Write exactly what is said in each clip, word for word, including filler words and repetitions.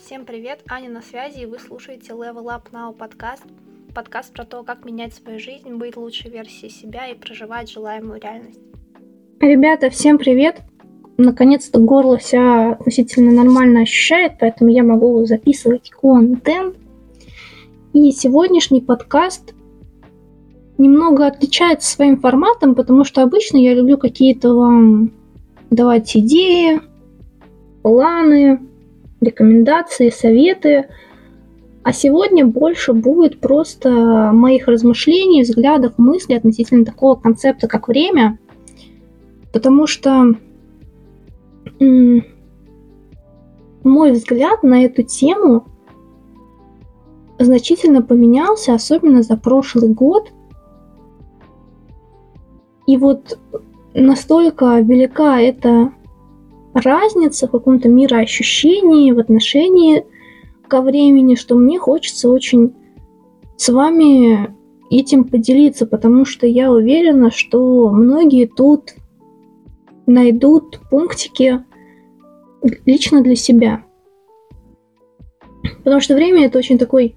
Всем привет, Аня на связи, и вы слушаете Level Up Now подкаст. Подкаст про то, как менять свою жизнь, быть лучшей версией себя и проживать желаемую реальность. Ребята, всем привет! Наконец-то горло себя относительно нормально ощущает, поэтому я могу записывать контент. И сегодняшний подкаст немного отличается своим форматом, потому что обычно я люблю какие-то вам давать идеи, планы, рекомендации, советы. А сегодня больше будет просто моих размышлений, взглядов, мыслей относительно такого концепта, как время. Потому что м- мой взгляд на эту тему значительно поменялся, особенно за прошлый год. И вот настолько велика эта разница в каком-то мироощущении, в отношении ко времени, что мне хочется очень с вами этим поделиться, потому что я уверена, что многие тут найдут пунктики лично для себя. Потому что время — это очень такой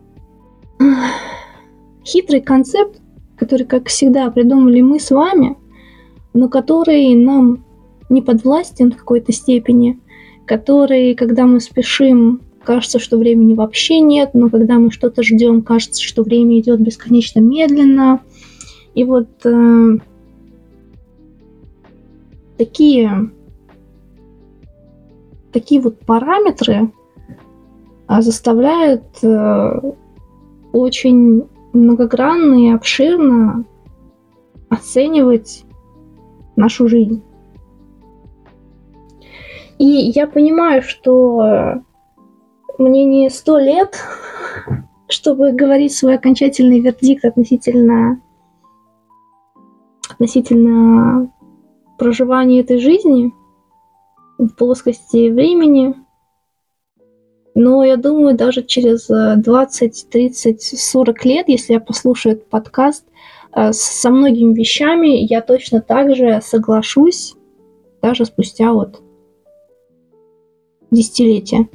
хитрый концепт, который, как всегда, придумали мы с вами, но который нам не подвластен в какой-то степени, который, когда мы спешим, кажется, что времени вообще нет, но когда мы что-то ждем, кажется, что время идет бесконечно медленно. И вот э, такие, такие вот параметры э, заставляют э, очень многогранно и обширно оценивать нашу жизнь. И я понимаю, что мне не сто лет, чтобы говорить свой окончательный вердикт относительно, относительно проживания этой жизни в плоскости времени. Но я думаю, даже через двадцать, тридцать, сорок лет, если я послушаю этот подкаст, со многими вещами я точно так же соглашусь, даже спустя вот десятилетия.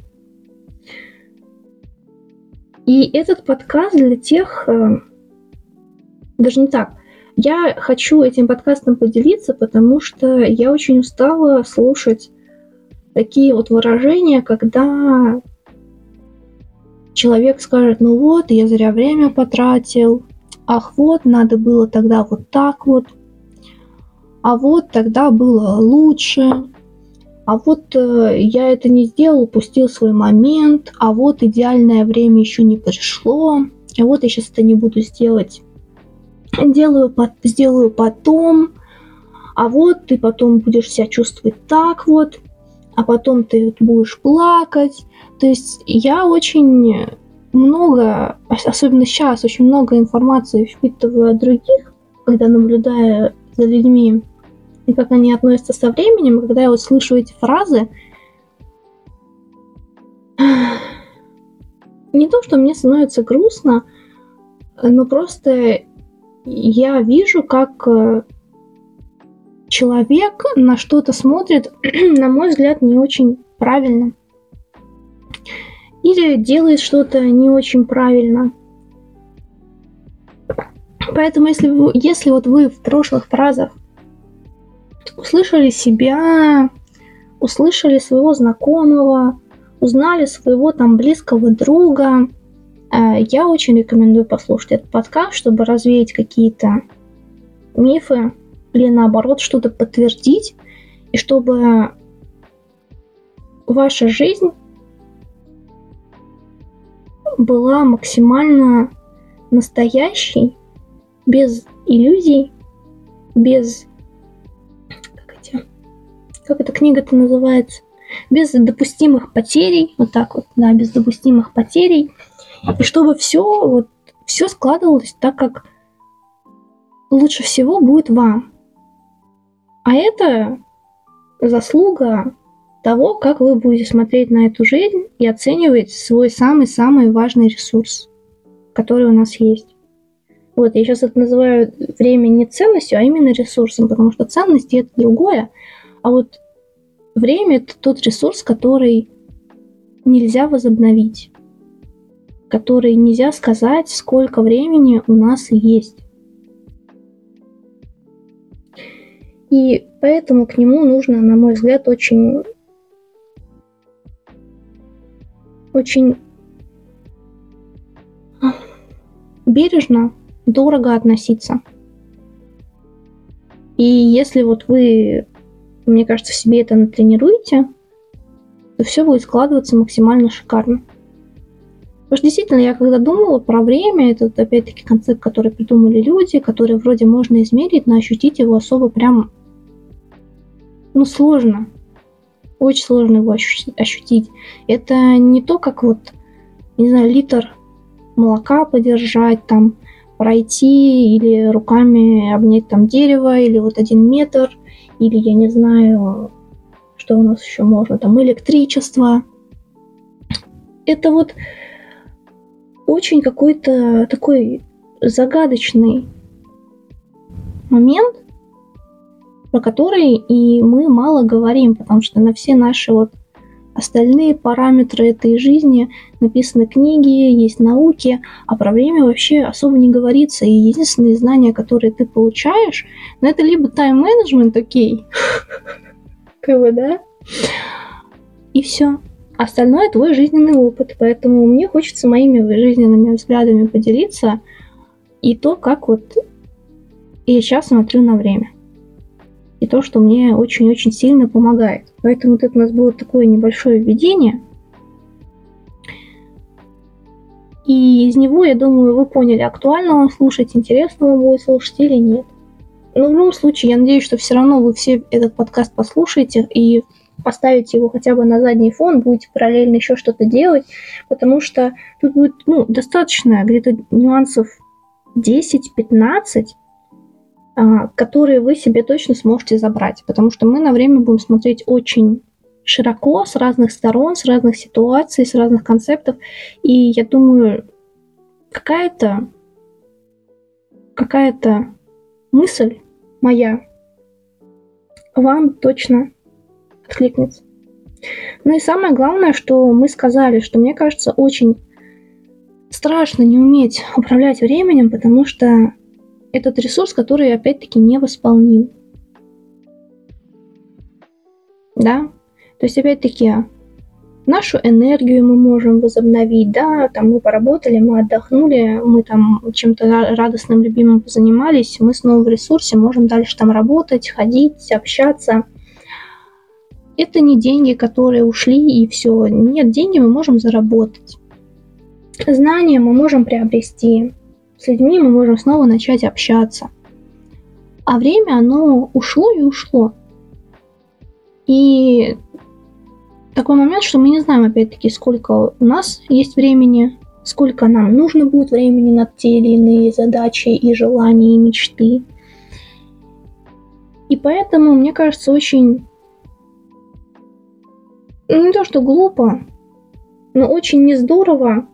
И этот подкаст для тех, даже не так, я хочу этим подкастом поделиться, потому что я очень устала слушать такие вот выражения, когда человек скажет: ну вот, я зря время потратил, ах вот, надо было тогда вот так вот, а вот тогда было лучше, а вот э, я это не сделал, упустил свой момент, а вот идеальное время еще не пришло, а вот я сейчас это не буду сделать, делаю, сделаю потом, а вот ты потом будешь себя чувствовать так вот, а потом ты будешь плакать. То есть я очень много, особенно сейчас, очень много информации впитываю от других, когда наблюдаю за людьми и как они относятся со временем. И когда я вот слышу эти фразы, не то, что мне становится грустно, но просто я вижу, как человек на что-то смотрит, на мой взгляд, не очень правильно. Или делает что-то не очень правильно. Поэтому если, вы, если вот вы в прошлых фразах услышали себя, услышали своего знакомого, узнали своего там близкого друга, я очень рекомендую послушать этот подкаст, чтобы развеять какие-то мифы или наоборот что-то подтвердить, и чтобы ваша жизнь была максимально настоящей, без иллюзий, без... Как, эти, как эта книга-то называется? Без допустимых потерей, вот так вот, да, без допустимых потерей, и чтобы все вот, все складывалось так, как лучше всего будет вам. А это заслуга того, как вы будете смотреть на эту жизнь и оценивать свой самый-самый важный ресурс, который у нас есть. Вот, я сейчас это называю время не ценностью, а именно ресурсом, потому что ценности — это другое, а вот время — это тот ресурс, который нельзя возобновить, который нельзя сказать, сколько времени у нас есть. И поэтому к нему нужно, на мой взгляд, очень, очень бережно, дорого относиться. И если вот вы, мне кажется, в себе это натренируете, то все будет складываться максимально шикарно. Потому что действительно, я когда думала про время, это опять-таки концепт, который придумали люди, который вроде можно измерить, но ощутить его особо прям, ну, сложно. Очень сложно его ощутить. Это не то, как вот, не знаю, литр молока подержать, там, пройти, или руками обнять там дерево, или вот один метр, или, я не знаю, что у нас еще можно, там, электричество. Это вот очень какой-то такой загадочный момент, про который и мы мало говорим, потому что на все наши вот остальные параметры этой жизни написаны книги, есть науки, а про время вообще особо не говорится. И единственные знания, которые ты получаешь, ну, это либо тайм-менеджмент, окей, как бы, да, и все. Остальное твой жизненный опыт, поэтому мне хочется моими жизненными взглядами поделиться и то, как вот я сейчас смотрю на время. И то, что мне очень-очень сильно помогает. Поэтому вот это у нас было такое небольшое введение. И из него, я думаю, вы поняли, актуально вам слушать, интересно вам будет слушать или нет. Но в любом случае, я надеюсь, что все равно вы все этот подкаст послушаете и поставите его хотя бы на задний фон, будете параллельно еще что-то делать, потому что тут будет, ну, достаточно где-то нюансов десять-пятнадцать, которые вы себе точно сможете забрать, потому что мы на время будем смотреть очень широко, с разных сторон, с разных ситуаций, с разных концептов, и я думаю, какая-то какая-то мысль моя вам точно откликнется. Ну и самое главное, что мы сказали, что мне кажется, очень страшно не уметь управлять временем, потому что этот ресурс, который, опять-таки, невосполним. Да? То есть, опять-таки, нашу энергию мы можем возобновить, да, там мы поработали, мы отдохнули, мы там чем-то радостным, любимым позанимались, мы снова в ресурсе, можем дальше там работать, ходить, общаться. Это не деньги, которые ушли и все. Нет, деньги мы можем заработать. Знания мы можем приобрести. С людьми мы можем снова начать общаться. А время, оно ушло и ушло. И такой момент, что мы не знаем, опять-таки, сколько у нас есть времени, сколько нам нужно будет времени на те или иные задачи и желания, и мечты. И поэтому, мне кажется, очень, ну, не то что глупо, но очень нездорово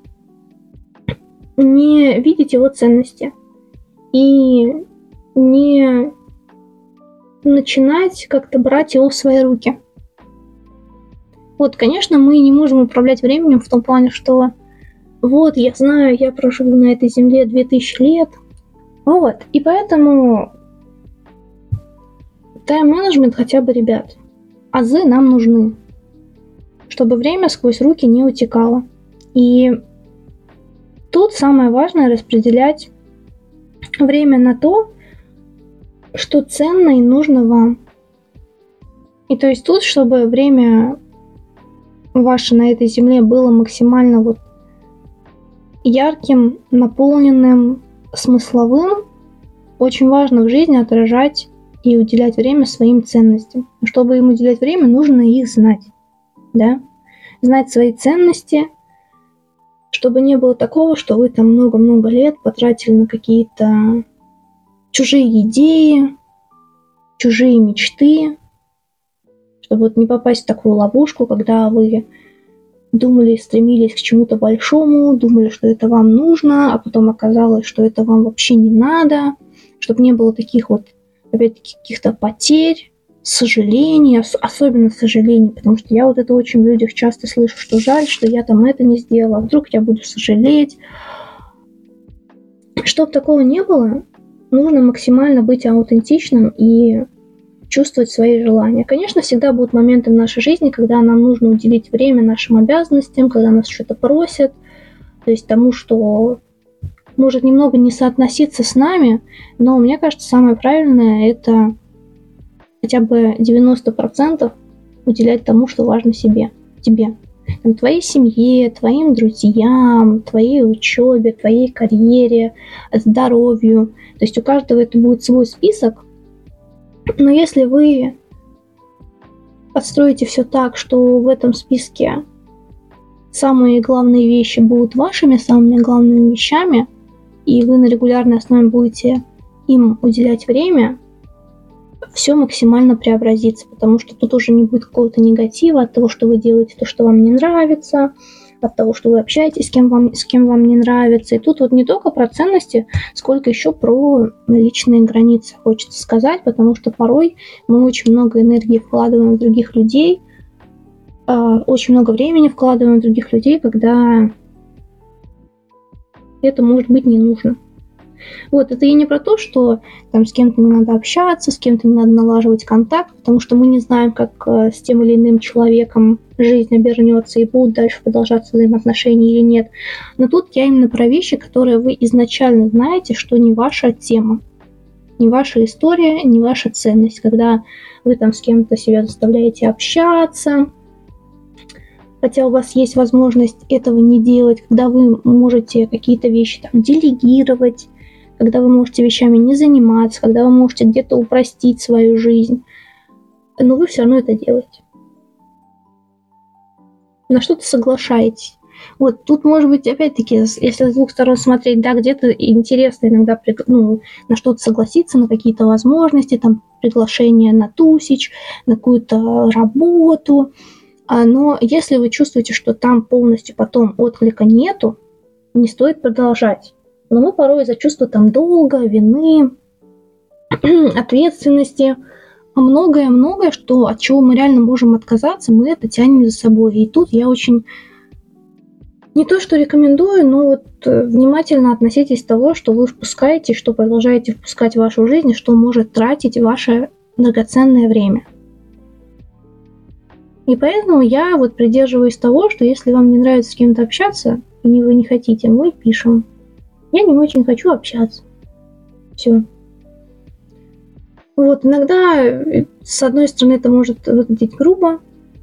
не видеть его ценности и не начинать как-то брать его в свои руки. Вот, конечно, мы не можем управлять временем в том плане, что вот, я знаю, я проживу на этой земле две тысячи лет, вот, и поэтому тайм-менеджмент хотя бы, ребят, азы нам нужны, чтобы время сквозь руки не утекало. И тут самое важное — распределять время на то, что ценно и нужно вам. И то есть тут, чтобы время ваше на этой земле было максимально вот ярким, наполненным, смысловым, очень важно в жизни отражать и уделять время своим ценностям. Чтобы им уделять время, нужно их знать. Да? Знать свои ценности, чтобы не было такого, что вы там много-много лет потратили на какие-то чужие идеи, чужие мечты, чтобы вот не попасть в такую ловушку, когда вы думали, стремились к чему-то большому, думали, что это вам нужно, а потом оказалось, что это вам вообще не надо, чтобы не было таких вот, опять-таки, каких-то потерь, сожаление, особенно сожаление, потому что я вот это очень в людях часто слышу, что жаль, что я там это не сделала, вдруг я буду сожалеть. Чтобы такого не было, нужно максимально быть аутентичным и чувствовать свои желания. Конечно, всегда будут моменты в нашей жизни, когда нам нужно уделить время нашим обязанностям, когда нас что-то просят, то есть тому, что может немного не соотноситься с нами, но мне кажется, самое правильное – это хотя бы девяносто процентов уделять тому, что важно себе, тебе. Там, твоей семье, твоим друзьям, твоей учебе, твоей карьере, здоровью. То есть у каждого это будет свой список. Но если вы подстроите все так, что в этом списке самые главные вещи будут вашими самыми главными вещами, и вы на регулярной основе будете им уделять время, все максимально преобразится, потому что тут уже не будет какого-то негатива от того, что вы делаете то, что вам не нравится, от того, что вы общаетесь с кем вам, с кем вам не нравится. И тут вот не только про ценности, сколько еще про личные границы хочется сказать, потому что порой мы очень много энергии вкладываем в других людей, очень много времени вкладываем в других людей, когда это может быть не нужно. Вот, это я не про то, что там с кем-то не надо общаться, с кем-то не надо налаживать контакт, потому что мы не знаем, как э, с тем или иным человеком жизнь обернется и будут дальше продолжаться взаимоотношения или нет. Но тут я именно про вещи, которые вы изначально знаете, что не ваша тема, не ваша история, не ваша ценность. Когда вы там с кем-то себя заставляете общаться, хотя у вас есть возможность этого не делать, когда вы можете какие-то вещи там делегировать, когда вы можете вещами не заниматься, когда вы можете где-то упростить свою жизнь, но вы все равно это делаете. На что-то соглашаетесь. Вот тут, может быть, опять-таки, если с двух сторон смотреть, да, где-то интересно иногда ну, на что-то согласиться, на какие-то возможности, там, приглашение на тусич, на какую-то работу. Но если вы чувствуете, что там полностью потом отклика нету, не стоит продолжать. Но мы порой из-за чувства там долга, вины, ответственности, многое-многое, что, от чего мы реально можем отказаться, мы это тянем за собой. И тут я очень не то что рекомендую, но вот внимательно относитесь к тому, что вы впускаете, что продолжаете впускать в вашу жизнь, что может тратить ваше драгоценное время. И поэтому я вот придерживаюсь того, что если вам не нравится с кем-то общаться, и вы не хотите, мы пишем. Я не очень хочу общаться. Все. Вот, иногда, с одной стороны, это может выглядеть грубо,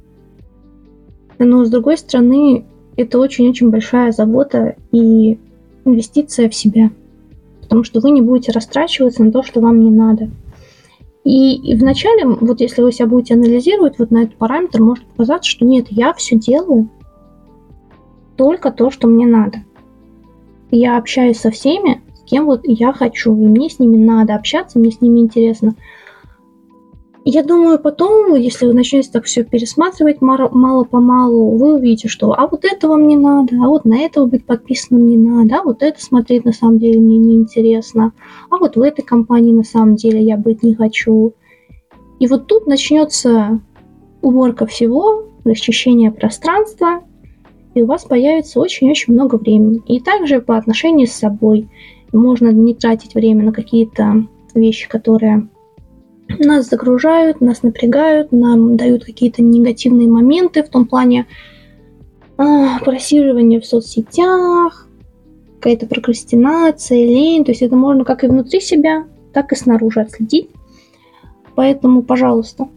но с другой стороны, это очень-очень большая забота и инвестиция в себя. Потому что вы не будете растрачиваться на то, что вам не надо. И, и вначале, вот если вы себя будете анализировать, вот на этот параметр может показаться, что нет, я все делаю только то, что мне надо. Я общаюсь со всеми, с кем вот я хочу, и мне с ними надо общаться, мне с ними интересно. Я думаю, потом, если вы начнете так все пересматривать мало-помалу, вы увидите, что а вот это вам не надо, а вот на это быть подписанным не надо, а вот это смотреть на самом деле мне неинтересно, а вот в этой компании на самом деле я быть не хочу. И вот тут начнется уборка всего, расчищение пространства, и у вас появится очень-очень много времени. И также по отношению с собой. Можно не тратить время на какие-то вещи, которые нас загружают, нас напрягают, нам дают какие-то негативные моменты в том плане а, просиживания в соцсетях, какая-то прокрастинация, лень. То есть это можно как и внутри себя, так и снаружи отследить. Поэтому, пожалуйста.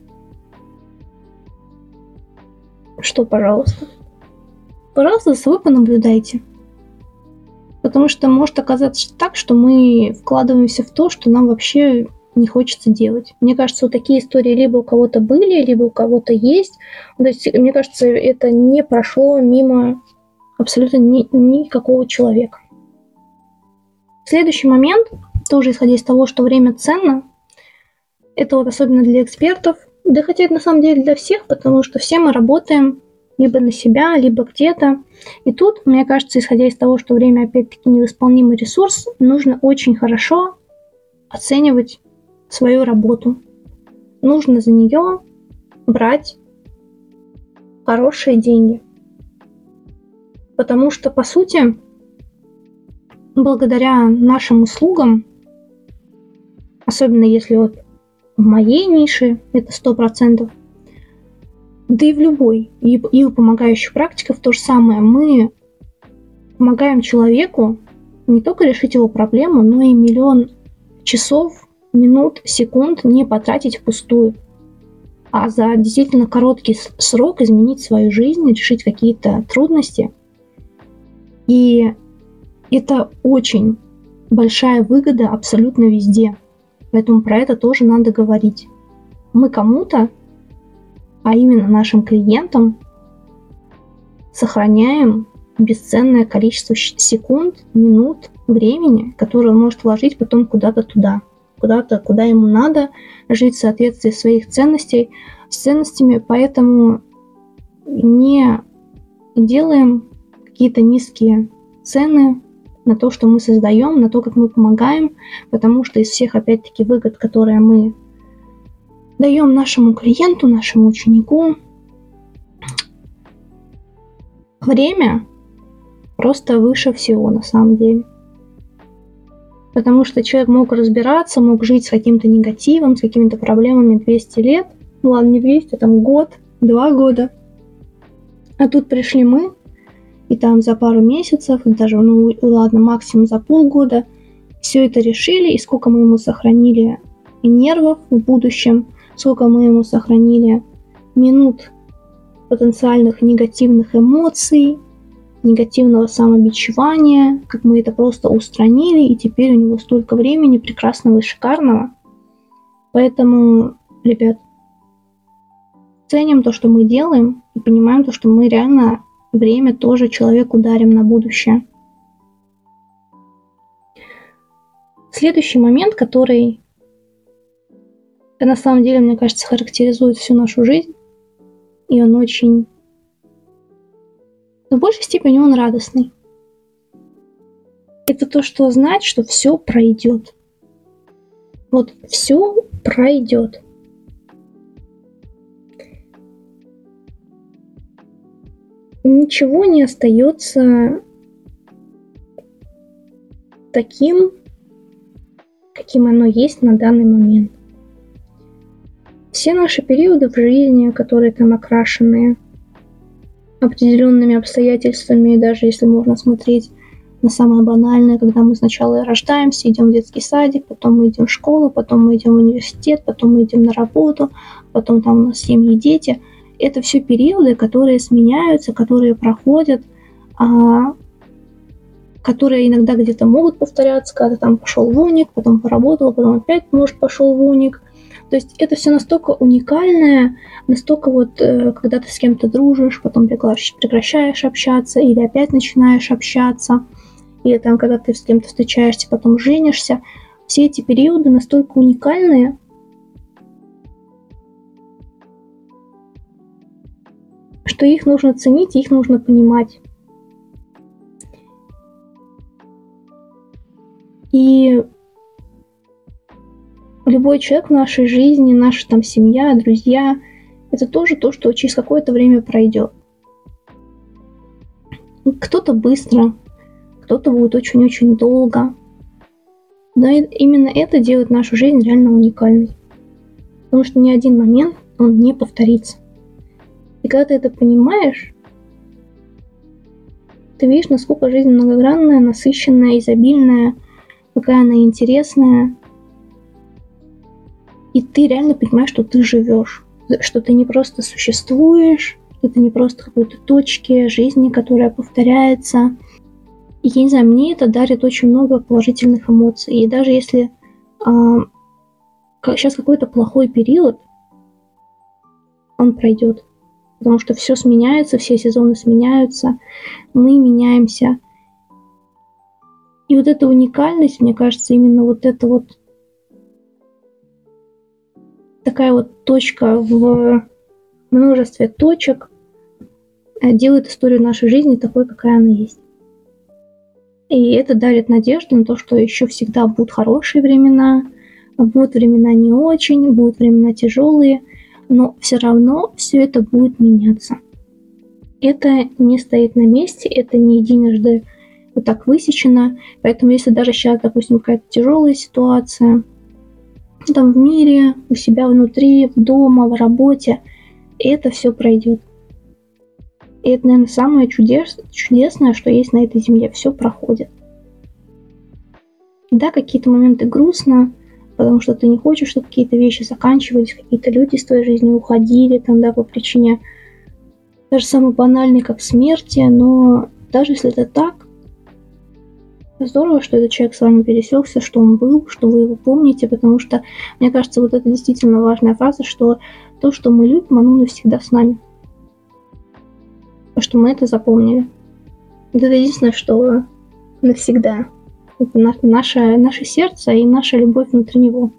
Что, пожалуйста? Пожалуйста, за собой понаблюдайте. Потому что может оказаться так, что мы вкладываемся в то, что нам вообще не хочется делать. Мне кажется, вот такие истории либо у кого-то были, либо у кого-то есть. То есть, мне кажется, это не прошло мимо абсолютно ни, никакого человека. Следующий момент, тоже исходя из того, что время ценно, это вот особенно для экспертов, да хотя это на самом деле для всех, потому что все мы работаем либо на себя, либо где-то. И тут, мне кажется, исходя из того, что время опять-таки невосполнимый ресурс, нужно очень хорошо оценивать свою работу. нужно за нее брать хорошие деньги. Потому что, по сути, благодаря нашим услугам, особенно если вот в моей нише, это сто процентов, да и в любой, и, и у помогающих практиков то же самое. Мы помогаем человеку не только решить его проблему, но и миллион часов, минут, секунд не потратить впустую, а за действительно короткий срок изменить свою жизнь, решить какие-то трудности. И это очень большая выгода абсолютно везде. Поэтому про это тоже надо говорить. Мы кому-то, а именно нашим клиентам, сохраняем бесценное количество секунд, минут, времени, которое он может вложить потом куда-то туда, куда-то, куда ему надо, жить в соответствии своих ценностей, с ценностями, поэтому не делаем какие-то низкие цены на то, что мы создаем, на то, как мы помогаем, потому что из всех, опять-таки, выгод, которые мы даем нашему клиенту, нашему ученику, время просто выше всего на самом деле. Потому что человек мог разбираться, мог жить с каким-то негативом, с какими-то проблемами двести лет. Ну ладно, не двести, а там год, два года. А тут пришли мы, и там за пару месяцев, даже, ну ладно, максимум за полгода, все это решили, и сколько мы ему сохранили нервов в будущем, сколько мы ему сохранили минут потенциальных негативных эмоций, негативного самобичевания, как мы это просто устранили, и теперь у него столько времени прекрасного и шикарного. Поэтому, ребят, ценим то, что мы делаем, и понимаем то, что мы реально время тоже человеку дарим на будущее. Следующий момент, который на самом деле, мне кажется, характеризует всю нашу жизнь, и он очень... Но в большей степени он радостный. Это то, что знать, что все пройдет. Вот все пройдет. Ничего не остается таким, каким оно есть на данный момент. Все наши периоды в жизни, которые там окрашены определенными обстоятельствами, даже если можно смотреть на самое банальное, когда мы сначала рождаемся, идем в детский садик, потом мы идем в школу, потом мы идем в университет, потом мы идем на работу, потом там у нас семьи, дети. Это все периоды, которые сменяются, которые проходят, а, которые иногда где-то могут повторяться, когда ты там пошел в уник, потом поработал, потом опять, может, пошел в уник. То есть это все настолько уникальное, настолько вот, когда ты с кем-то дружишь, потом прекращаешь общаться, или опять начинаешь общаться, или там, когда ты с кем-то встречаешься, потом женишься. Все эти периоды настолько уникальные, что их нужно ценить, их нужно понимать. И любой человек в нашей жизни, наша там семья, друзья, это тоже то, что через какое-то время пройдет. Кто-то быстро, кто-то будет очень-очень долго. Но именно это делает нашу жизнь реально уникальной. Потому что ни один момент, он не повторится. И когда ты это понимаешь, ты видишь, насколько жизнь многогранная, насыщенная, изобильная, какая она интересная. И ты реально понимаешь, что ты живешь, что ты не просто существуешь, что ты не просто в какой-то точке жизни, которая повторяется. И я не знаю, мне это дарит очень много положительных эмоций. И даже если а, сейчас какой-то плохой период, он пройдет. Потому что все сменяется, все сезоны сменяются, мы меняемся. И вот эта уникальность, мне кажется, именно вот это вот такая вот точка в множестве точек делает историю нашей жизни такой, какая она есть. И это дарит надежду на то, что еще всегда будут хорошие времена, будут времена не очень, будут времена тяжелые, но все равно все это будет меняться. Это не стоит на месте, это не единожды вот так высечено. Поэтому если даже сейчас, допустим, какая-то тяжелая ситуация, там в мире, у себя внутри, дома, в работе, это все пройдет. И это, наверное, самое чудес, чудесное, что есть на этой земле. Все проходит. Да, какие-то моменты грустно, потому что ты не хочешь, чтобы какие-то вещи заканчивались, какие-то люди из твоей жизни уходили, там, да, по причине даже самой банальной, как смерти, но даже если это так, здорово, что этот человек с вами пересекся, что он был, что вы его помните, потому что, мне кажется, вот это действительно важная фраза, что то, что мы любим, оно навсегда с нами. Что мы это запомнили. Вот это единственное, что навсегда. Это наше, наше сердце и наша любовь внутри него.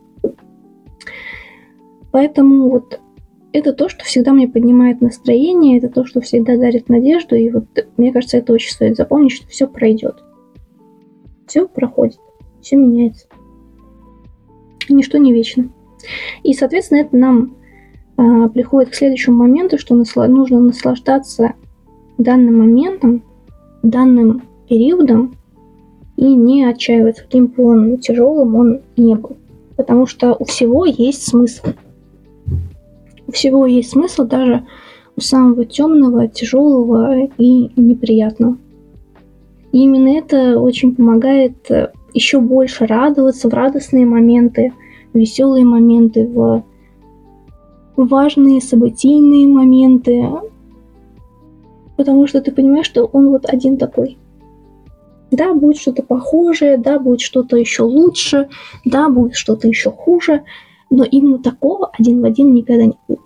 Поэтому вот это то, что всегда мне поднимает настроение, это то, что всегда дарит надежду, и вот мне кажется, это очень стоит запомнить, что все пройдет. Все проходит, все меняется. Ничто не вечно. И, соответственно, это нам а, приходит к следующему моменту, что насла- нужно наслаждаться данным моментом, данным периодом и не отчаиваться, каким бы он тяжелым он не был. Потому что у всего есть смысл. У всего есть смысл, даже у самого темного, тяжелого и неприятного. И именно это очень помогает еще больше радоваться в радостные моменты, в веселые моменты, в важные событийные моменты. Потому что ты понимаешь, что он вот один такой. Да, будет что-то похожее, да, будет что-то еще лучше, да, будет что-то еще хуже, но именно такого один в один никогда не будет.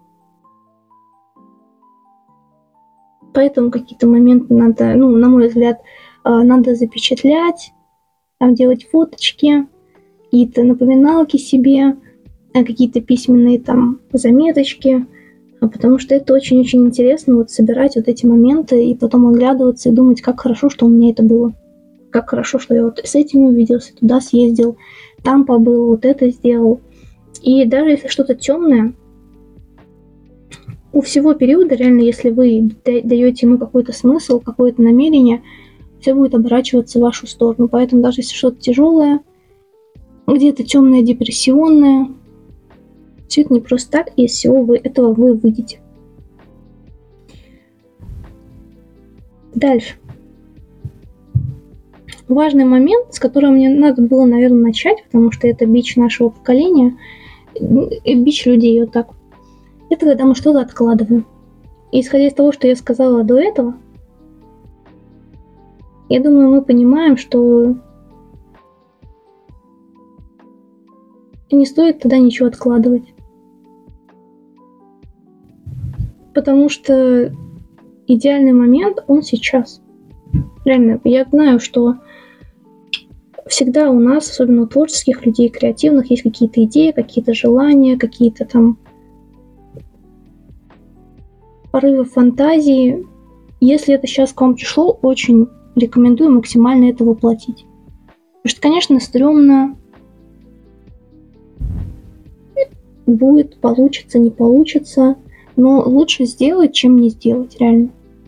Поэтому какие-то моменты надо, ну, на мой взгляд, надо запечатлять, там делать фоточки, какие-то напоминалки себе, какие-то письменные там заметочки, потому что это очень-очень интересно вот собирать вот эти моменты и потом оглядываться и думать, как хорошо, что у меня это было. Как хорошо, что я вот с этим увиделся, туда съездил, там побыл, вот это сделал. И даже если что-то темное, у всего периода, реально, если вы даете ему какой-то смысл, какое-то намерение, все будет оборачиваться в вашу сторону. Поэтому даже если что-то тяжелое, где-то темное, депрессионное, все это не просто так, и из всего вы, этого вы выйдете. Дальше. Важный момент, с которого мне надо было, наверное, начать, потому что это бич нашего поколения, бич людей, вот так. Это когда мы что-то откладываем. И исходя из того, что я сказала до этого, я думаю, мы понимаем, что не стоит тогда ничего откладывать. Потому что идеальный момент, он сейчас. Реально, я знаю, что всегда у нас, особенно у творческих людей, креативных, есть какие-то идеи, какие-то желания, какие-то там порывы фантазии. Если это сейчас к вам пришло, очень рекомендую максимально это воплотить. Потому что, конечно, стрёмно, будет, получится, не получится, но лучше сделать, чем не сделать, реально.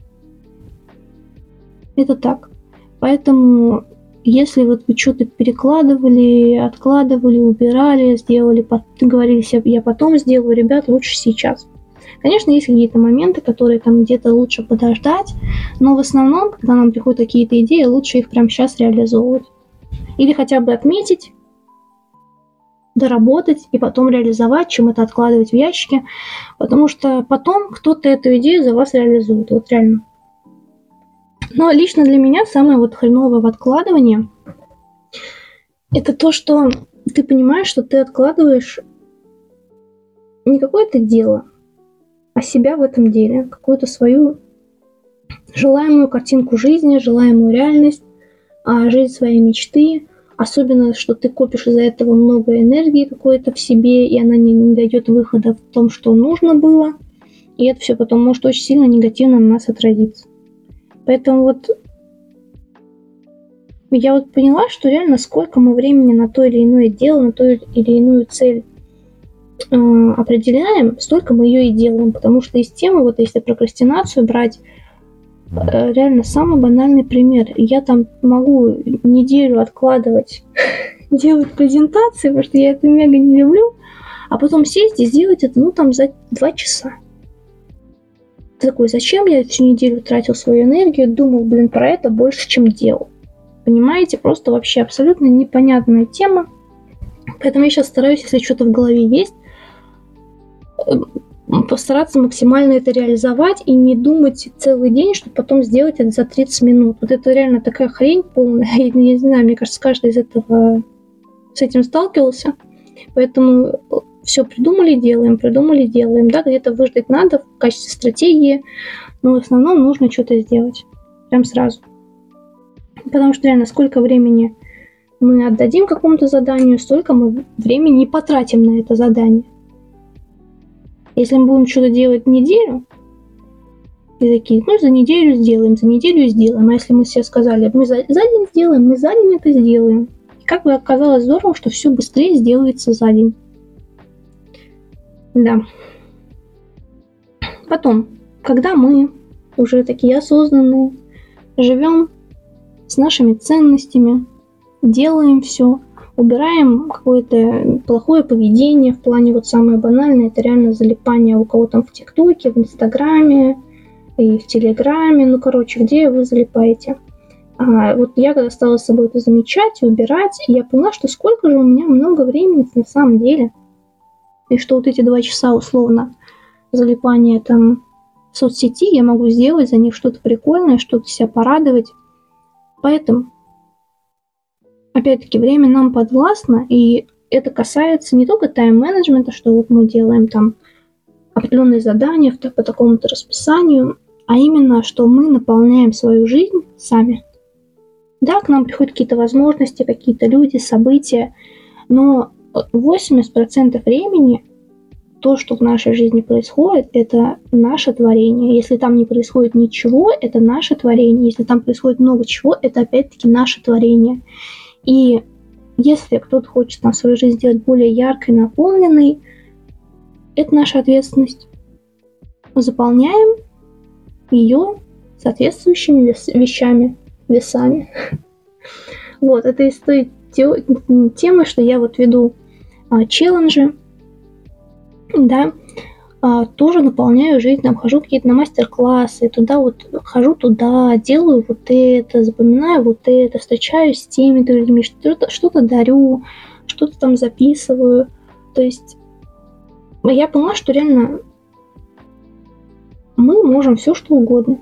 Это так. Поэтому, если вот вы что-то перекладывали, откладывали, убирали, сделали, говорили себе, я потом сделаю, ребят, лучше сейчас. Конечно, есть какие-то моменты, которые там где-то лучше подождать, но в основном, когда нам приходят какие-то идеи, лучше их прямо сейчас реализовывать. Или хотя бы отметить, доработать и потом реализовать, чем это откладывать в ящике, потому что потом кто-то эту идею за вас реализует, вот реально. Но лично для меня самое вот хреновое в откладывании это то, что ты понимаешь, что ты откладываешь не какое-то дело, а себя в этом деле, какую-то свою желаемую картинку жизни, желаемую реальность, жизнь своей мечты. Особенно, что ты копишь из-за этого много энергии какой-то в себе, и она не, не дает выхода в том, что нужно было. И это все потом может очень сильно негативно на нас отразиться. Поэтому вот Я вот поняла, что реально сколько мы времени на то или иное дело, на ту или иную цель э, определяем, столько мы ее и делаем. Потому что из темы, вот если прокрастинацию брать, э, реально самый банальный пример. Я там могу неделю откладывать, делать презентации, потому что я это мега не люблю, а потом сесть и сделать это, ну, там, за два часа. Ты такой, зачем я всю неделю тратил свою энергию, думал, блин, про это больше, чем делал. Понимаете, просто вообще абсолютно непонятная тема. Поэтому я сейчас стараюсь, если что-то в голове есть, постараться максимально это реализовать и не думать целый день, чтобы потом сделать это за тридцать минут. Вот это реально такая хрень полная. Я не знаю, мне кажется, каждый из этого с этим сталкивался. Поэтому все придумали, делаем, придумали, делаем. Да, где-то выждать надо в качестве стратегии, но в основном нужно что-то сделать. Прям сразу. Потому что реально сколько времени мы отдадим какому-то заданию, столько мы времени и потратим на это задание. Если мы будем что-то делать неделю, и такие, ну, за неделю сделаем, за неделю сделаем. А если мы все сказали, мы за, за день сделаем, мы за день это сделаем. И как бы оказалось здорово, что все быстрее сделается за день. Да. Потом, когда мы уже такие осознанные, живем с нашими ценностями, делаем все, убираем какое-то плохое поведение в плане, вот самое банальное, это реально залипание у кого там в ТикТоке, в Инстаграме и в Телеграме, ну, короче, где вы залипаете. А вот я когда стала с собой это замечать и убирать, я поняла, что сколько же у меня много времени на самом деле. И что вот эти два часа условно залипания там в соцсети я могу сделать за них что-то прикольное, что-то себя порадовать. Поэтому, опять-таки, время нам подвластно, и это касается не только тайм-менеджмента, что вот мы делаем там определенные задания по такому-то расписанию, а именно, что мы наполняем свою жизнь сами. Да, к нам приходят какие-то возможности, какие-то люди, события, но восемьдесят процентов времени то, что в нашей жизни происходит, это наше творение. Если там не происходит ничего, это наше творение. Если там происходит много чего, это опять-таки наше творение. И если кто-то хочет там свою жизнь сделать более яркой, наполненной, это наша ответственность. Заполняем ее соответствующими вещами, весами. Вот, это из той темы, что я вот веду а, челленджи, да, а, тоже наполняю жизнь, там хожу какие-то на мастер-классы, туда вот хожу туда, делаю вот это, запоминаю вот это, встречаюсь с теми-то людьми, что-то, что-то дарю, что-то там записываю. То есть я поняла, что реально мы можем все что угодно.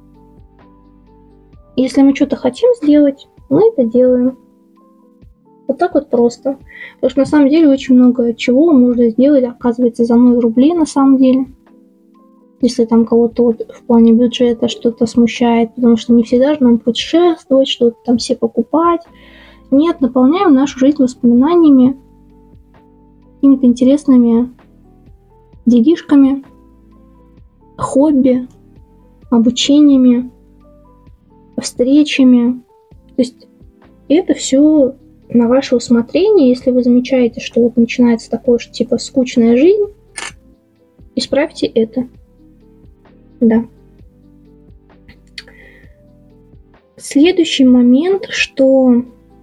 Если мы что-то хотим сделать, мы это делаем. Вот так вот просто. Потому что на самом деле очень много чего можно сделать, оказывается, за ноль рублей на самом деле. Если там кого-то вот в плане бюджета что-то смущает, потому что не всегда же нам путешествовать, что-то там все покупать. Нет, наполняем нашу жизнь воспоминаниями, какими-то интересными делишками, хобби, обучениями, встречами. То есть это все на ваше усмотрение. Если вы замечаете, что вот начинается такое, что типа скучная жизнь, исправьте это. Да. Следующий момент, что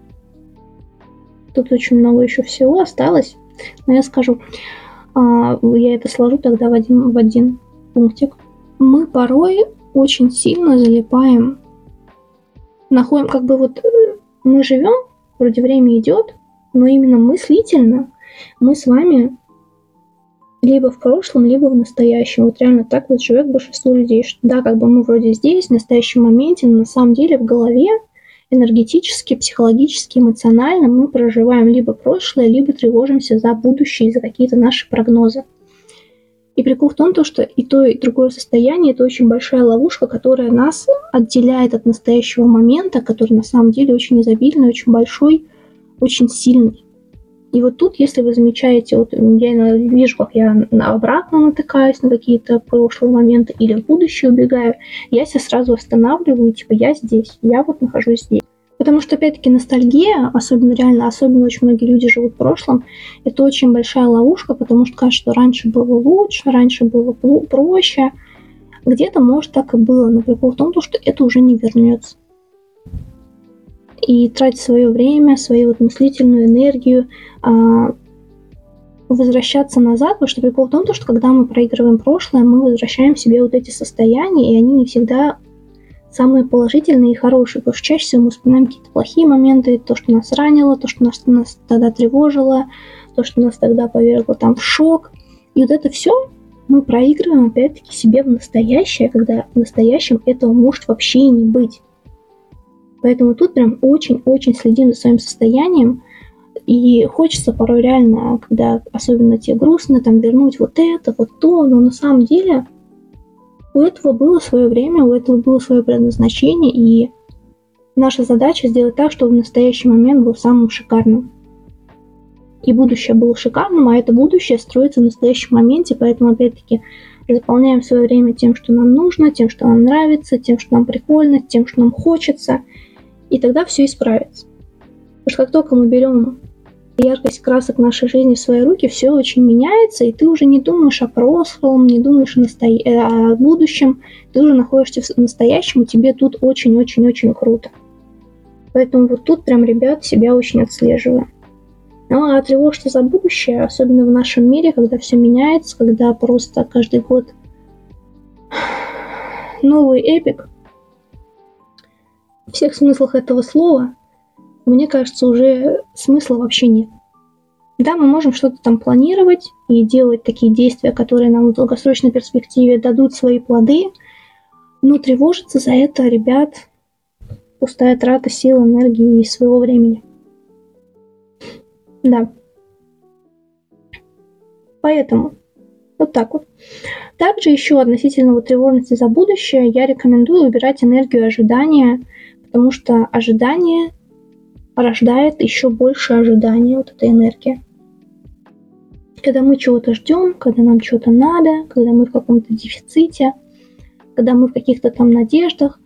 тут очень много еще всего осталось, но я скажу, я это сложу тогда в один, в один пунктик. Мы порой очень сильно залипаем, находим, как бы вот мы живем, вроде время идет, но именно мыслительно мы с вами либо в прошлом, либо в настоящем. Вот реально так вот живет большинство людей, что да, как бы мы вроде здесь, в настоящем моменте, но на самом деле в голове энергетически, психологически, эмоционально мы проживаем либо прошлое, либо тревожимся за будущее, за какие-то наши прогнозы. И прикол в том, что и то, и другое состояние – это очень большая ловушка, которая нас отделяет от настоящего момента, который на самом деле очень изобильный, очень большой, очень сильный. И вот тут, если вы замечаете, вот я вижу, как я обратно натыкаюсь на какие-то прошлые моменты или в будущее убегаю, я себя сразу останавливаю, типа я здесь, я вот нахожусь здесь. Потому что, опять-таки, ностальгия, особенно реально, особенно очень многие люди живут в прошлом, это очень большая ловушка, потому что кажется, что раньше было лучше, раньше было проще. Где-то, может, так и было, но прикол в том, что это уже не вернется. И тратить свое время, свою вот мыслительную энергию, а, возвращаться назад, потому что прикол в том, что когда мы проигрываем прошлое, мы возвращаем себе вот эти состояния, и они не всегда самые положительные и хорошие, потому что чаще всего мы вспоминаем какие-то плохие моменты, то, что нас ранило, то, что нас, нас тогда тревожило, то, что нас тогда повергло там в шок. И вот это все мы проигрываем, опять-таки, себе в настоящее, когда в настоящем этого может вообще и не быть. Поэтому тут прям очень-очень следим за своим состоянием, и хочется порой реально, когда особенно тебе грустно, там вернуть вот это, вот то, но на самом деле у этого было свое время, у этого было свое предназначение, и наша задача сделать так, чтобы в настоящий момент был самым шикарным. И будущее было шикарным, а это будущее строится в настоящем моменте, поэтому, опять-таки, заполняем свое время тем, что нам нужно, тем, что нам нравится, тем, что нам прикольно, тем, что нам хочется, и тогда все исправится. Потому что как только мы берем яркость красок нашей жизни в свои руки, все очень меняется, и ты уже не думаешь о прошлом, не думаешь о, насто... о будущем, ты уже находишься в настоящем, и тебе тут очень-очень-очень круто. Поэтому вот тут прям, ребят, себя очень отслеживаю. Ну а тревожиться за будущее, особенно в нашем мире, когда все меняется, когда просто каждый год новый эпик, в всех смыслах этого слова, мне кажется, уже смысла вообще нет. Да, мы можем что-то там планировать и делать такие действия, которые нам в долгосрочной перспективе дадут свои плоды, но тревожиться за это, ребят, пустая трата сил, энергии и своего времени. Да. Поэтому вот так вот. Также еще относительно вот тревожности за будущее я рекомендую убирать энергию ожидания, потому что ожидание рождает еще больше ожидания, вот эта энергия. Когда мы чего-то ждем, когда нам чего-то надо, когда мы в каком-то дефиците, когда мы в каких-то там надеждах,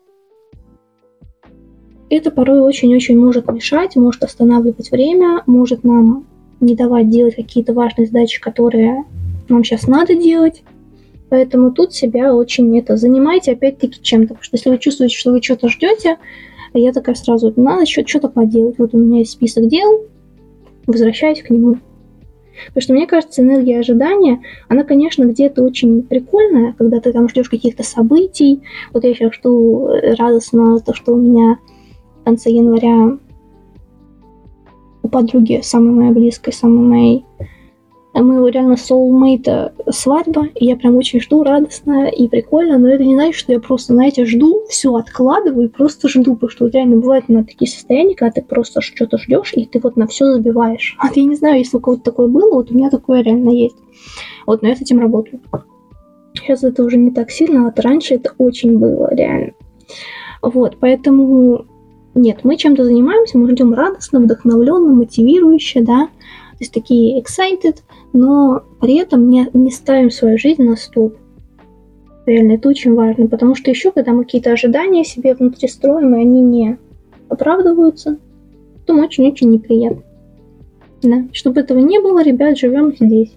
это порой очень-очень может мешать, может останавливать время, может нам не давать делать какие-то важные задачи, которые нам сейчас надо делать. Поэтому тут себя очень это занимайте опять-таки чем-то. Потому что если вы чувствуете, что вы что-то ждете, я такая сразу, надо что-то поделать. Вот у меня есть список дел, возвращаюсь к нему. Потому что мне кажется, энергия ожидания, она, конечно, где-то очень прикольная, когда ты там ждешь каких-то событий. Вот я сейчас жду радостно то, что у меня в конце января у подруги, самой моей близкой, самой моей, моего реально soulmate свадьба, и я прям очень жду радостно и прикольно, но это не значит, что я просто, знаете, жду, все откладываю и просто жду, потому что вот реально бывает на такие состояния, когда ты просто что-то ждешь, и ты вот на все забиваешь. Вот я не знаю, если у кого-то такое было, вот у меня такое реально есть. Вот, но я с этим работаю. Сейчас это уже не так сильно, а вот раньше это очень было, реально. Вот, поэтому нет, мы чем-то занимаемся, мы ждем радостно, вдохновленно, мотивирующе, да, то есть такие excited, но при этом не, не ставим свою жизнь на стоп. Реально, это очень важно, потому что еще, когда мы какие-то ожидания себе внутри строим, и они не оправдываются, то очень-очень неприятно. Да? Чтобы этого не было, ребят, живем здесь.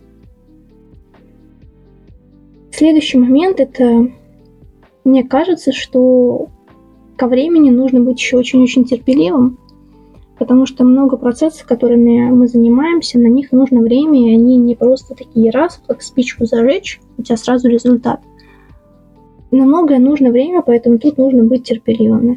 Следующий момент, это, мне кажется, что ко времени нужно быть еще очень-очень терпеливым, потому что много процессов, которыми мы занимаемся, на них нужно время, и они не просто такие раз, как спичку зажечь, у тебя сразу результат. На многое нужно время, поэтому тут нужно быть терпеливыми.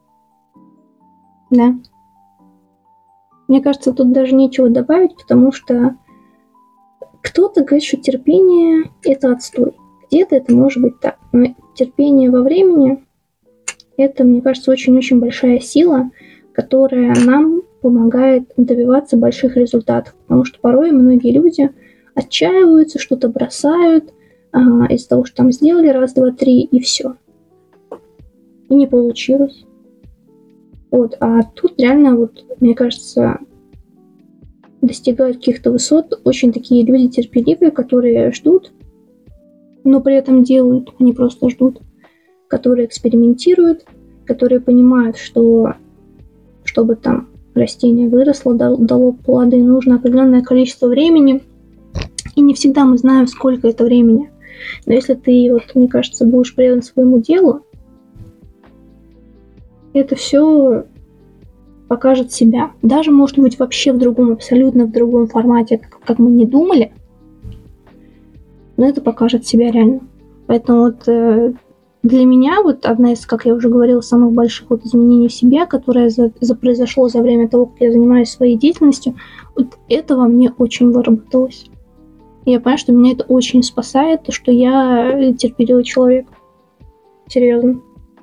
Да. Мне кажется, тут даже нечего добавить, потому что кто-то говорит, что терпение – это отстой. Где-то это может быть так. Но терпение во времени – это, мне кажется, очень-очень большая сила, которая нам помогает добиваться больших результатов. Потому что порой многие люди отчаиваются, что-то бросают а, из-за того, что там сделали раз, два, три, и все. И не получилось. Вот. А тут реально, вот, мне кажется, достигают каких-то высот очень такие люди терпеливые, которые ждут, но при этом делают, они просто ждут, которые экспериментируют, которые понимают, что чтобы там растение выросло, дало плоды, нужно определенное количество времени. И не всегда мы знаем, сколько это времени. Но если ты, вот, мне кажется, будешь предан своему делу, это все покажет себя. Даже, может быть, вообще в другом, абсолютно в другом формате, как, как мы не думали, но это покажет себя реально. Поэтому вот э, для меня вот одна из, как я уже говорила, самых больших вот изменений в себе, которое за, за произошло за время того, как я занимаюсь своей деятельностью, вот это во мне очень выработалось. И я понимаю, что меня это очень спасает, то, что я терпеливый человек. Серьезно.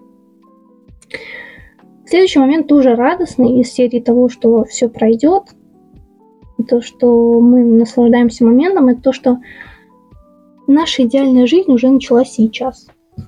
Следующий момент тоже радостный из серии того, что все пройдет. То, что мы наслаждаемся моментом, это то, что наша идеальная жизнь уже началась сейчас.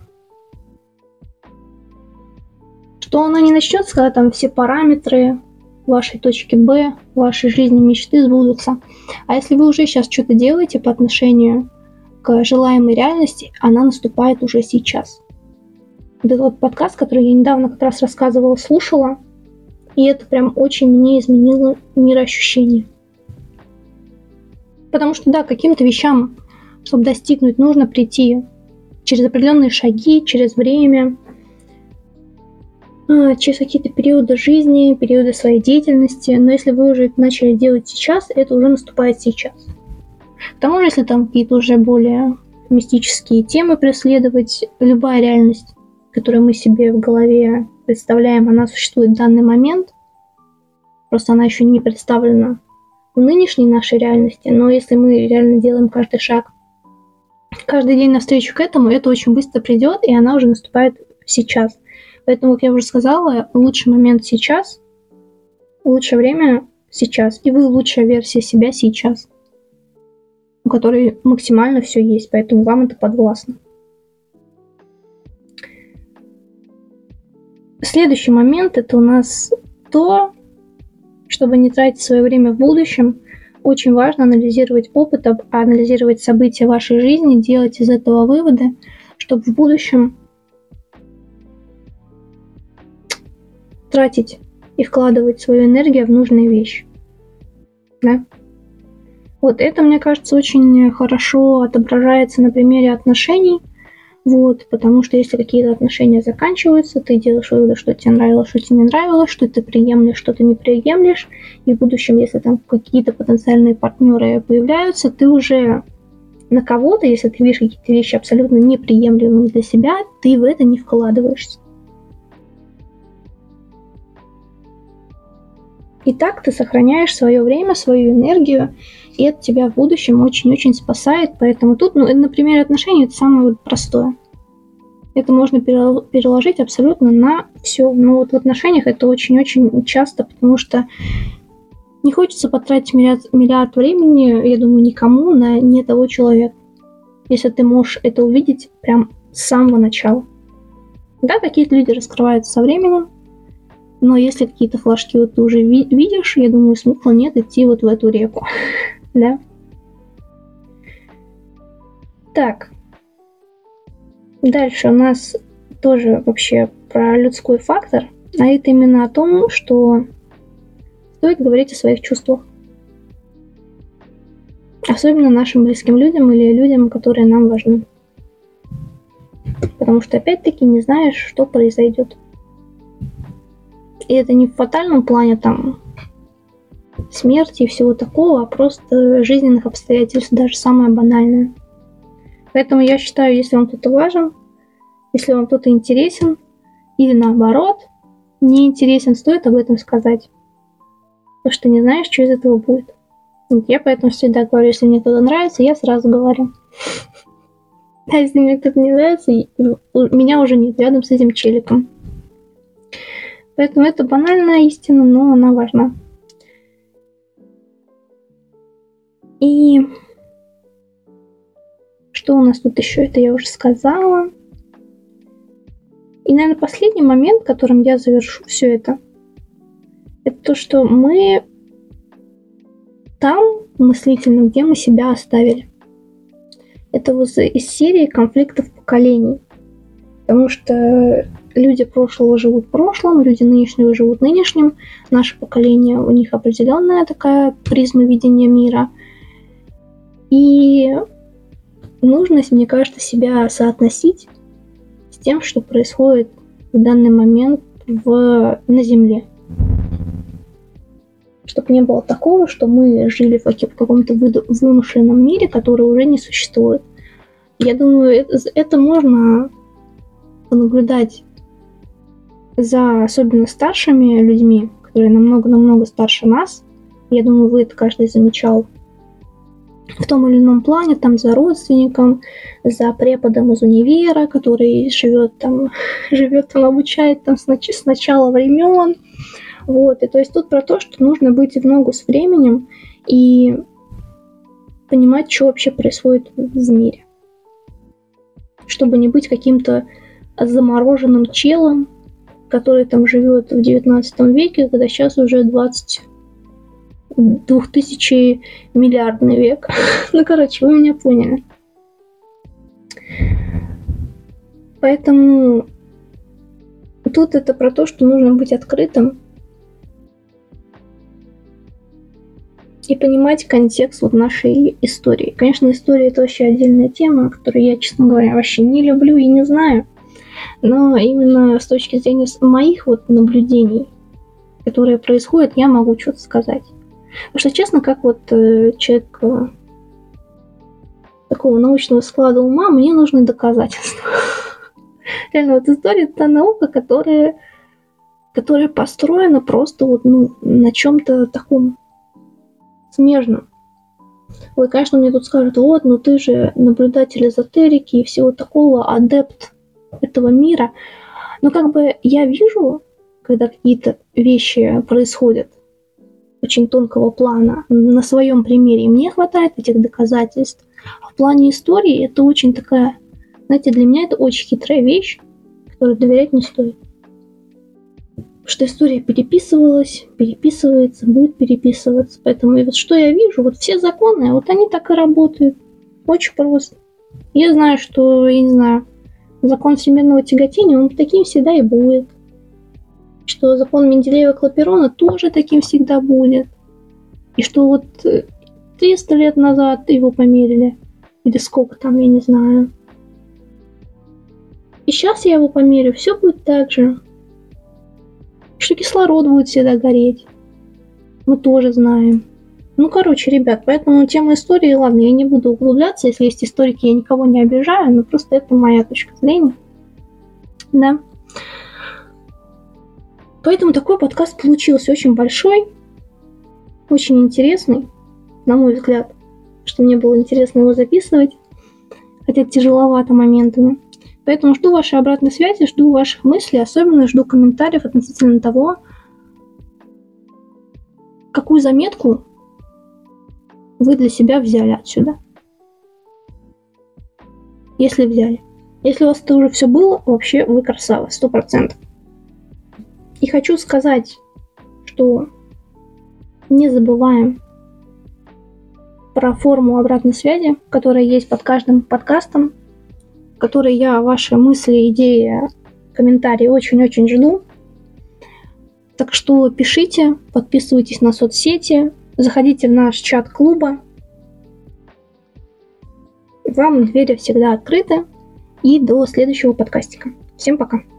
Что она не начнется, когда там все параметры вашей точки Б, вашей жизни мечты сбудутся. А если вы уже сейчас что-то делаете по отношению к желаемой реальности, она наступает уже сейчас. Вот этот вот подкаст, который я недавно как раз рассказывала, слушала, и это прям очень мне изменило мироощущение. Потому что, да, каким-то вещам, чтобы достигнуть, нужно прийти через определенные шаги, через время, через какие-то периоды жизни, периоды своей деятельности. Но если вы уже это начали делать сейчас, это уже наступает сейчас. К тому же, если там какие-то уже более мистические темы преследовать, любая реальность, которую мы себе в голове представляем, она существует в данный момент. Просто она еще не представлена в нынешней нашей реальности. Но если мы реально делаем каждый шаг, каждый день навстречу к этому, это очень быстро придет, и она уже наступает сейчас. Поэтому, как я уже сказала, лучший момент сейчас, лучшее время сейчас, и вы лучшая версия себя сейчас, у которой максимально все есть, поэтому вам это подвластно. Следующий момент – это у нас то, чтобы не тратить свое время в будущем, очень важно анализировать опыт, анализировать события вашей жизни, делать из этого выводы, чтобы в будущем тратить и вкладывать свою энергию в нужные вещи. Да? Вот это, мне кажется, очень хорошо отображается на примере отношений. Вот, потому что если какие-то отношения заканчиваются, ты делаешь выводы, что тебе нравилось, что тебе не нравилось, что ты приемлешь, что ты не приемлешь. И в будущем, если там какие-то потенциальные партнеры появляются, ты уже на кого-то, если ты видишь какие-то вещи абсолютно неприемлемые для себя, ты в это не вкладываешься. И так ты сохраняешь свое время, свою энергию, и это тебя в будущем очень-очень спасает. Поэтому тут, ну, на примере отношений, это самое вот простое. Это можно переложить абсолютно на все. Но вот в отношениях это очень-очень часто, потому что не хочется потратить миллиард, миллиард времени, я думаю, никому на не того человека. Если ты можешь это увидеть прям с самого начала. Да, какие-то люди раскрываются со временем, но если какие-то флажки вот ты уже ви- видишь, я думаю, смысла нет идти вот в эту реку. Да? Так. Дальше у нас тоже вообще про людской фактор, а это именно о том, что стоит говорить о своих чувствах. Особенно нашим близким людям или людям, которые нам важны. Потому что, опять-таки, не знаешь, что произойдет. И это не в фатальном плане там смерти и всего такого, а просто жизненных обстоятельств, даже самое банальное. Поэтому я считаю, если вам кто-то важен, если вам кто-то интересен, или наоборот, не интересен, стоит об этом сказать. Потому что не знаешь, что из этого будет. Вот я поэтому всегда говорю, если мне кто-то нравится, я сразу говорю. А если мне кто-то не нравится, меня уже нет рядом с этим челиком. Поэтому это банальная истина, но она важна. И что у нас тут еще? Это я уже сказала. И, наверное, последний момент, которым я завершу все это, это то, что мы там мыслительно, где мы себя оставили. Это вот из серии конфликтов поколений. Потому что люди прошлого живут прошлым, люди нынешнего живут нынешним. Наше поколение, у них определенная такая призма видения мира. И нужно, мне кажется, себя соотносить с тем, что происходит в данный момент в, на Земле. Чтобы не было такого, что мы жили в каком-то вымышленном мире, который уже не существует. Я думаю, это, это можно наблюдать за особенно старшими людьми, которые намного-намного старше нас. Я думаю, вы это каждый замечал в том или ином плане, там за родственником, за преподом из универа, который живет там, живет там, обучает там с, нач- с начала времен. Вот, и то есть тут про то, что нужно быть в ногу с временем и понимать, что вообще происходит в мире. Чтобы не быть каким-то замороженным челом, который там живет в девятнадцатом веке, когда сейчас уже двадцать двухтысячный миллиардный век. Ну, короче, вы меня поняли. Поэтому тут это про то, что нужно быть открытым и понимать контекст вот нашей истории. Конечно, история — это вообще отдельная тема, которую я, честно говоря, вообще не люблю и не знаю. Но именно с точки зрения моих вот наблюдений, которые происходят, я могу что-то сказать. Потому что, честно, как вот э, человек э, такого научного склада ума, мне нужны доказательства. Реально, вот история — это та наука, которая, которая построена просто вот, ну, на чем-то таком смежном. Вот, конечно, мне тут скажут: вот, ну ты же наблюдатель эзотерики и всего такого, адепт этого мира. Но как бы я вижу, когда какие-то вещи происходят очень тонкого плана на своем примере, и мне хватает этих доказательств. А в плане истории это очень такая, знаете, для меня это очень хитрая вещь, которой доверять не стоит. Потому что история переписывалась, переписывается, будет переписываться. Поэтому вот что я вижу, вот все законы, вот они так и работают. Очень просто. Я знаю, что, я не знаю, закон всемирного тяготения, он таким всегда и будет. Что закон Менделеева-Клапейрона тоже таким всегда будет. И что вот триста лет назад его померили. Или сколько там, я не знаю. И сейчас я его померю, все будет так же. Что кислород будет всегда гореть. Мы тоже знаем. Ну, короче, ребят, поэтому тема истории, ладно, я не буду углубляться. Если есть историки, я никого не обижаю, но просто это моя точка зрения. Да. Поэтому такой подкаст получился очень большой, очень интересный, на мой взгляд, что мне было интересно его записывать, хотя тяжеловато моментами. Поэтому жду вашей обратной связи, жду ваших мыслей, особенно жду комментариев относительно того, какую заметку вы для себя взяли отсюда. Если взяли. Если у вас это уже все было, вообще вы красава, сто процентов. И хочу сказать, что не забываем про форму обратной связи, которая есть под каждым подкастом, в которой я ваши мысли, идеи, комментарии очень-очень жду. Так что пишите, подписывайтесь на соцсети, заходите в наш чат клуба. Вам двери всегда открыты. И до следующего подкастика. Всем пока.